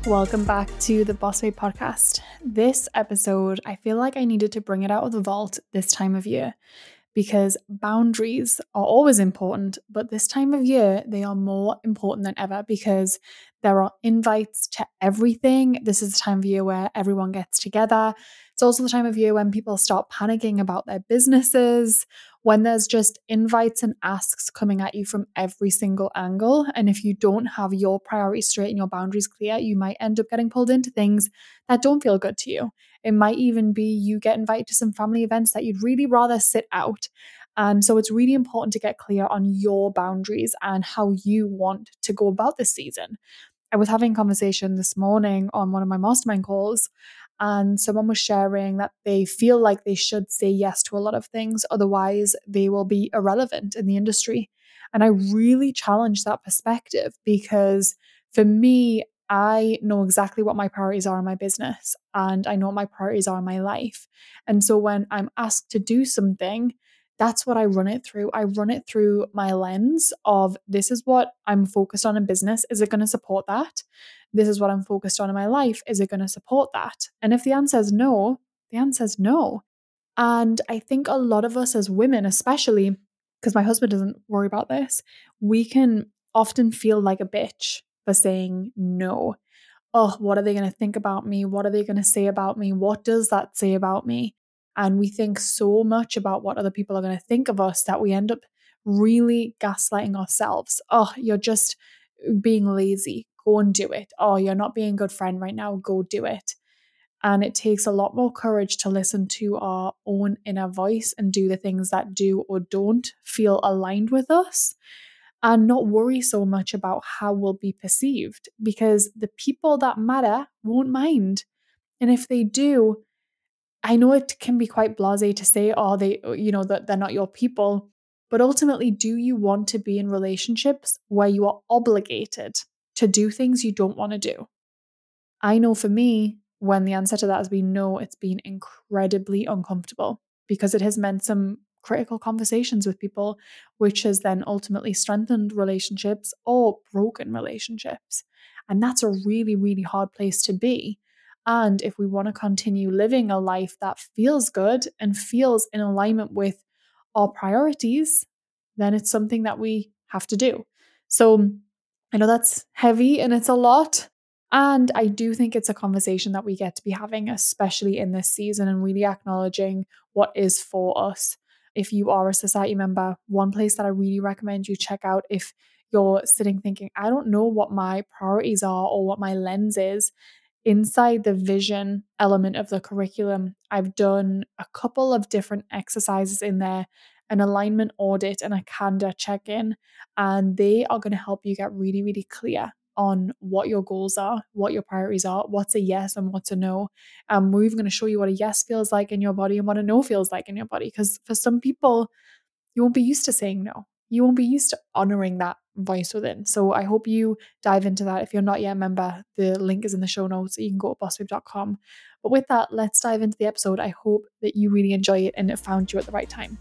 Welcome back to the Boss Babe podcast. This episode, I feel like I needed to bring it out of the vault this time of year because boundaries are always important, but this time of year, they are more important than ever because there are invites to everything. This is the time of year where everyone gets together. It's also the time of year when people start panicking about their businesses, when there's just invites and asks coming at you from every single angle. And if you don't have your priorities straight and your boundaries clear, you might end up getting pulled into things that don't feel good to you. It might even be you get invited to some family events that you'd really rather sit out. And so it's really important to get clear on your boundaries and how you want to go about this season. I was having a conversation this morning on one of my mastermind calls, and someone was sharing that they feel like they should say yes to a lot of things, otherwise they will be irrelevant in the industry. And I really challenge that perspective because for me, I know exactly what my priorities are in my business and I know what my priorities are in my life. And so when I'm asked to do something, that's what I run it through. I run it through my lens of this is what I'm focused on in business. Is it going to support that? This is what I'm focused on in my life. Is it going to support that? And if the answer is no, the answer is no. And I think a lot of us as women, especially because my husband doesn't worry about this, we can often feel like a bitch for saying no. Oh, what are they going to think about me? What are they going to say about me? What does that say about me? And we think so much about what other people are going to think of us that we end up really gaslighting ourselves. Oh, you're just being lazy. Go and do it. Oh, you're not being a good friend right now. Go do it. And it takes a lot more courage to listen to our own inner voice and do the things that do or don't feel aligned with us and not worry so much about how we'll be perceived because the people that matter won't mind. And if they do, I know it can be quite blasé to say, oh, that they're not your people. But ultimately, do you want to be in relationships where you are obligated to do things you don't want to do? I know for me, when the answer to that has been no, it's been incredibly uncomfortable because it has meant some critical conversations with people, which has then ultimately strengthened relationships or broken relationships. And that's a really, really hard place to be. And if we want to continue living a life that feels good and feels in alignment with our priorities, then it's something that we have to do. So I know that's heavy and it's a lot. And I do think it's a conversation that we get to be having, especially in this season, and really acknowledging what is for us. If you are a society member, one place that I really recommend you check out if you're sitting thinking, I don't know what my priorities are or what my lens is, inside the vision element of the curriculum, I've done a couple of different exercises in there, an alignment audit and a candor check-in, and they are going to help you get really, really clear on what your goals are, what your priorities are, what's a yes and what's a no. We're even going to show you what a yes feels like in your body and what a no feels like in your body. Because for some people, you won't be used to saying no. You won't be used to honoring that voice within. So I hope you dive into that. If you're not yet a member, the link is in the show notes. So you can go to bossbabe.com. But with that, let's dive into the episode. I hope that you really enjoy it and it found you at the right time.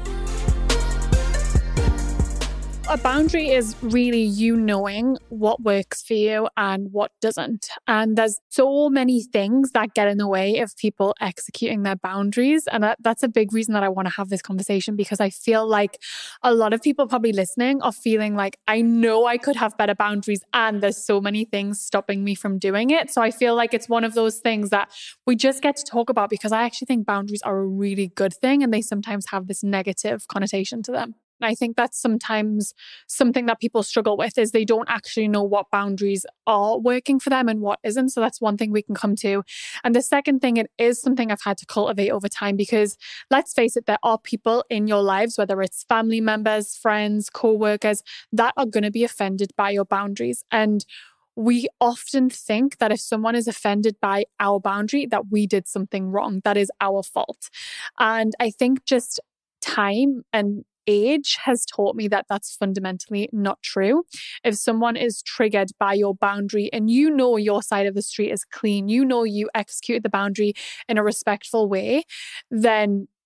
A boundary is really you knowing what works for you and what doesn't. And there's so many things that get in the way of people executing their boundaries. And that's a big reason that I want to have this conversation, because I feel like a lot of people probably listening are feeling like, I know I could have better boundaries and there's so many things stopping me from doing it. So I feel like it's one of those things that we just get to talk about, because I actually think boundaries are a really good thing and they sometimes have this negative connotation to them. I think that's sometimes something that people struggle with, is they don't actually know what boundaries are working for them and what isn't. So that's one thing we can come to. And the second thing, it is something I've had to cultivate over time, because let's face it, there are people in your lives, whether it's family members, friends, co-workers, that are going to be offended by your boundaries. And we often think that if someone is offended by our boundary, that we did something wrong, that is our fault. And I think just time and age has taught me that that's fundamentally not true. If someone is triggered by your boundary and you know your side of the street is clean, you know you executed the boundary in a respectful way, then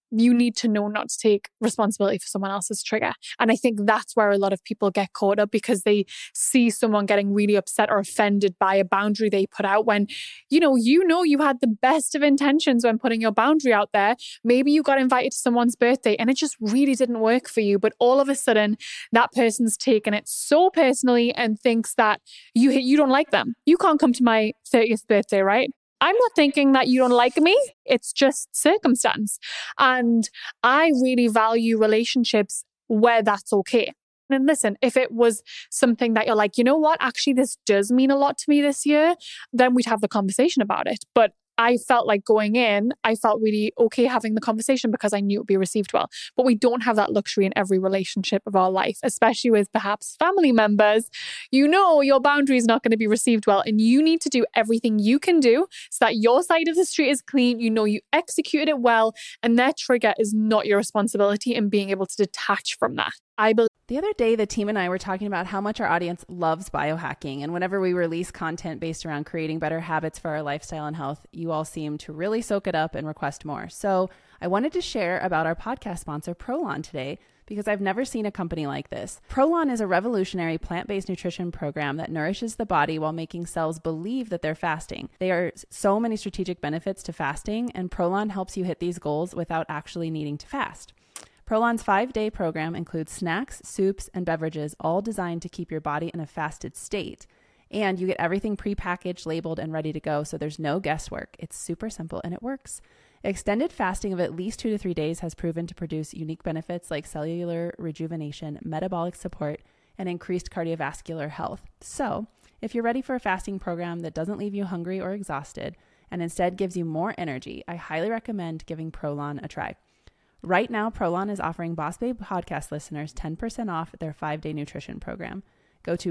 you need to know not to take responsibility for someone else's trigger. And I think that's where a lot of people get caught up, because they see someone getting really upset or offended by a boundary they put out when, you know you had the best of intentions when putting your boundary out there. Maybe you got invited to someone's birthday and it just really didn't work for you. But all of a sudden, that person's taken it so personally and thinks that you don't like them. You can't come to my 30th birthday, right? I'm not thinking that you don't like me. It's just circumstance. And I really value relationships where that's okay. And listen, if it was something that you're like, you know what, actually, this does mean a lot to me this year, then we'd have the conversation about it. But I felt like going in, I felt really okay having the conversation because I knew it would be received well. But we don't have that luxury in every relationship of our life, especially with perhaps family members. You know your boundary is not going to be received well, and you need to do everything you can do so that your side of the street is clean. You know you executed it well, and their trigger is not your responsibility, and being able to detach from that. I believe. The other day, the team and I were talking about how much our audience loves biohacking. And whenever we release content based around creating better habits for our lifestyle and health, you all seem to really soak it up and request more. So I wanted to share about our podcast sponsor, Prolon, today, because I've never seen a company like this. Prolon is a revolutionary plant-based nutrition program that nourishes the body while making cells believe that they're fasting. There are so many strategic benefits to fasting, and Prolon helps you hit these goals without actually needing to fast. Prolon's 5-day program includes snacks, soups, and beverages, all designed to keep your body in a fasted state. And you get everything prepackaged, labeled, and ready to go, so there's no guesswork. It's super simple and it works. Extended fasting of at least 2 to 3 days has proven to produce unique benefits like cellular rejuvenation, metabolic support, and increased cardiovascular health. So, if you're ready for a fasting program that doesn't leave you hungry or exhausted, and instead gives you more energy, I highly recommend giving Prolon a try. Right now, Prolon is offering Boss Babe podcast listeners 10% off their 5-day nutrition program. Go to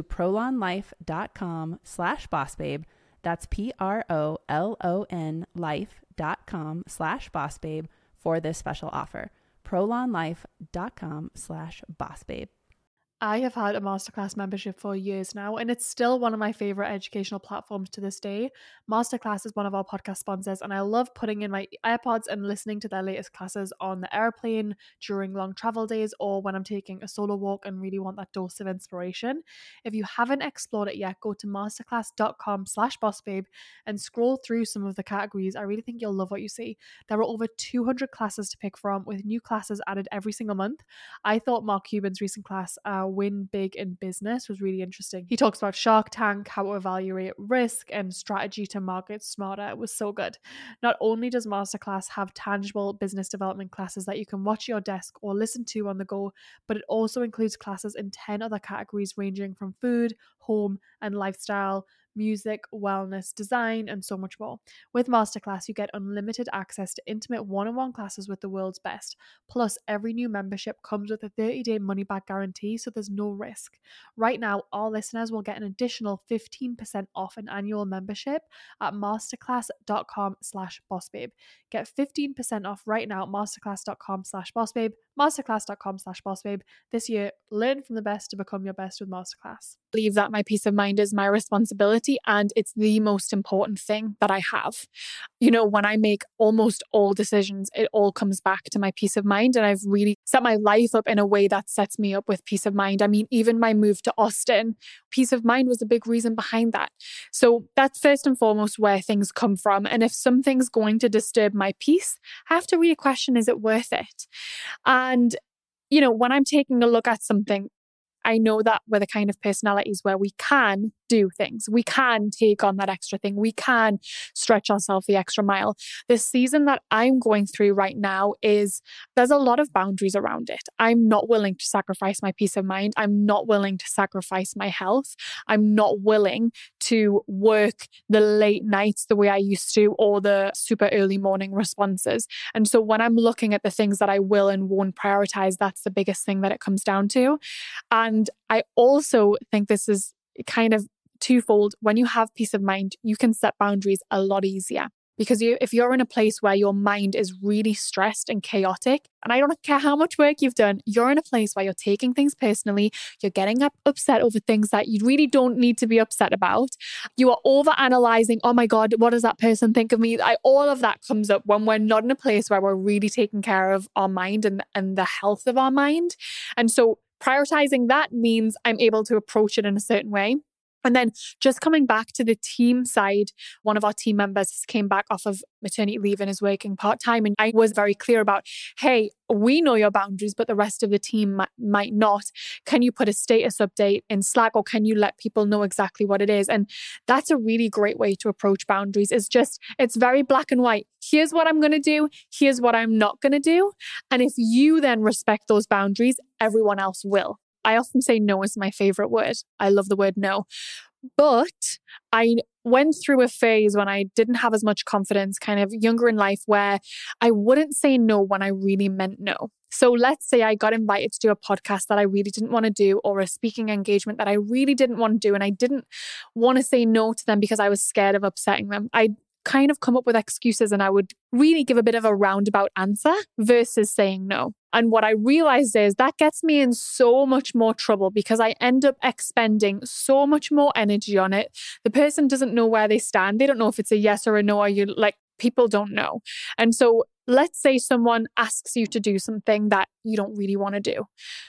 prolonlife.com/bossbabe. That's PROLON life.com/bossbabe for this special offer. prolonlife.com/bossbabe. I have had a Masterclass membership for years now, and it's still one of my favorite educational platforms to this day. Masterclass is one of our podcast sponsors, and I love putting in my AirPods and listening to their latest classes on the airplane during long travel days or when I'm taking a solo walk and really want that dose of inspiration. If you haven't explored it yet, go to masterclass.com/bossbabe and scroll through some of the categories. I really think you'll love what you see. There are over 200 classes to pick from, with new classes added every single month. I thought Mark Cuban's recent class, Win Big in Business, was really interesting. He talks about Shark Tank, how to evaluate risk, and strategy to market smarter. It was so good. Not only does Masterclass have tangible business development classes that you can watch at your desk or listen to on the go, but it also includes classes in 10 other categories ranging from food, home, and lifestyle, music, wellness, design, and so much more. With Masterclass, you get unlimited access to intimate one-on-one classes with the world's best. Plus, every new membership comes with a 30-day money-back guarantee, so there's no risk. Right now, all listeners will get an additional 15% off an annual membership at masterclass.com/bossbabe. Get 15% off right now at masterclass.com/bossbabe, masterclass.com/bossbabe. This year, learn from the best to become your best with Masterclass. I believe that my peace of mind is my responsibility, and it's the most important thing that I have. You know, when I make almost all decisions, it all comes back to my peace of mind, and I've really set my life up in a way that sets me up with peace of mind. I mean, even my move to Austin, peace of mind was a big reason behind that. So that's first and foremost where things come from. And if something's going to disturb my peace, I have to really question, is it worth it? And, you know, when I'm taking a look at something, I know that we're the kind of personalities where we can do things. We can take on that extra thing. We can stretch ourselves the extra mile. The season that I'm going through right now there's a lot of boundaries around it. I'm not willing to sacrifice my peace of mind. I'm not willing to sacrifice my health. I'm not willing to work the late nights the way I used to, or the super early morning responses. And so when I'm looking at the things that I will and won't prioritize, that's the biggest thing that it comes down to. And I also think this is kind of twofold. When you have peace of mind, you can set boundaries a lot easier. Because if you're in a place where your mind is really stressed and chaotic, and I don't care how much work you've done, you're in a place where you're taking things personally, you're getting upset over things that you really don't need to be upset about. You are overanalyzing, oh my God, what does that person think of me? All of that comes up when we're not in a place where we're really taking care of our mind and the health of our mind. And so prioritizing that means I'm able to approach it in a certain way. And then just coming back to the team side, one of our team members came back off of maternity leave and is working part-time. And I was very clear about, hey, we know your boundaries, but the rest of the team might not. Can you put a status update in Slack, or can you let people know exactly what it is? And that's a really great way to approach boundaries. It's very black and white. Here's what I'm going to do. Here's what I'm not going to do. And if you then respect those boundaries, everyone else will. I often say no is my favorite word. I love the word no. But I went through a phase when I didn't have as much confidence, kind of younger in life, where I wouldn't say no when I really meant no. So let's say I got invited to do a podcast that I really didn't want to do, or a speaking engagement that I really didn't want to do. And I didn't want to say no to them because I was scared of upsetting them. I kind of come up with excuses, and I would really give a bit of a roundabout answer versus saying no. And what I realized is that gets me in so much more trouble because I end up expending so much more energy on it. The person doesn't know where they stand. They don't know if it's a yes or a no. People don't know. And so let's say someone asks you to do something that you don't really want to do.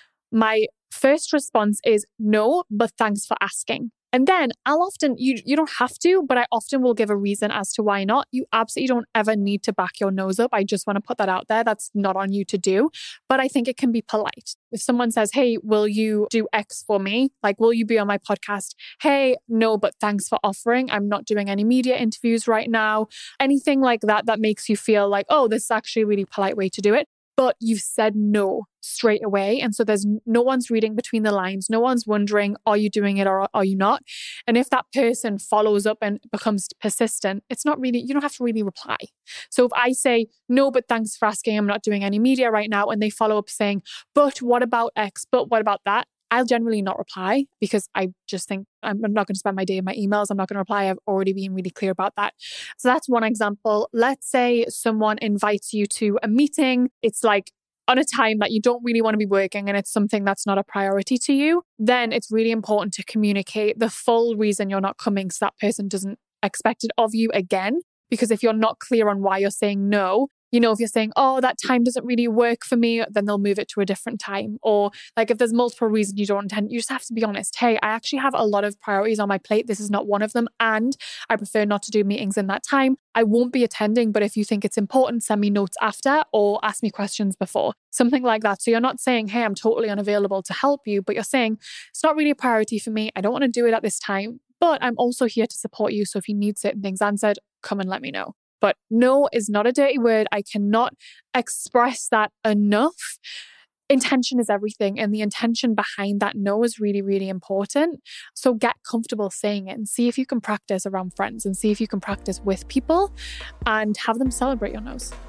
My first response is no, but thanks for asking. And then I'll often, you don't have to, but I often will give a reason as to why not. You absolutely don't ever need to back your nose up. I just want to put that out there. That's not on you to do. But I think it can be polite. If someone says, hey, will you do X for me? Like, will you be on my podcast? Hey, no, but thanks for offering. I'm not doing any media interviews right now. Anything like that makes you feel like, oh, this is actually a really polite way to do it. But you've said no straight away. And so there's no one's reading between the lines. No one's wondering, are you doing it or are you not? And if that person follows up and becomes persistent, you don't have to really reply. So if I say, no, but thanks for asking, I'm not doing any media right now, and they follow up saying, but what about X? But what about that? I'll generally not reply because I just think I'm not going to spend my day in my emails. I'm not going to reply. I've already been really clear about that. So that's one example. Let's say someone invites you to a meeting. It's like on a time that you don't really want to be working and it's something that's not a priority to you. Then it's really important to communicate the full reason you're not coming so that person doesn't expect it of you again. Because if you're not clear on why you're saying no, if you're saying, oh, that time doesn't really work for me, then they'll move it to a different time. Or like if there's multiple reasons you don't attend, you just have to be honest. Hey, I actually have a lot of priorities on my plate. This is not one of them. And I prefer not to do meetings in that time. I won't be attending, but if you think it's important, send me notes after or ask me questions before. Something like that. So you're not saying, hey, I'm totally unavailable to help you, but you're saying, it's not really a priority for me. I don't want to do it at this time, but I'm also here to support you. So if you need certain things answered, come and let me know. But no is not a dirty word. I cannot express that enough. Intention is everything. And the intention behind that no is really, really important. So get comfortable saying it and see if you can practice around friends and see if you can practice with people and have them celebrate your no's.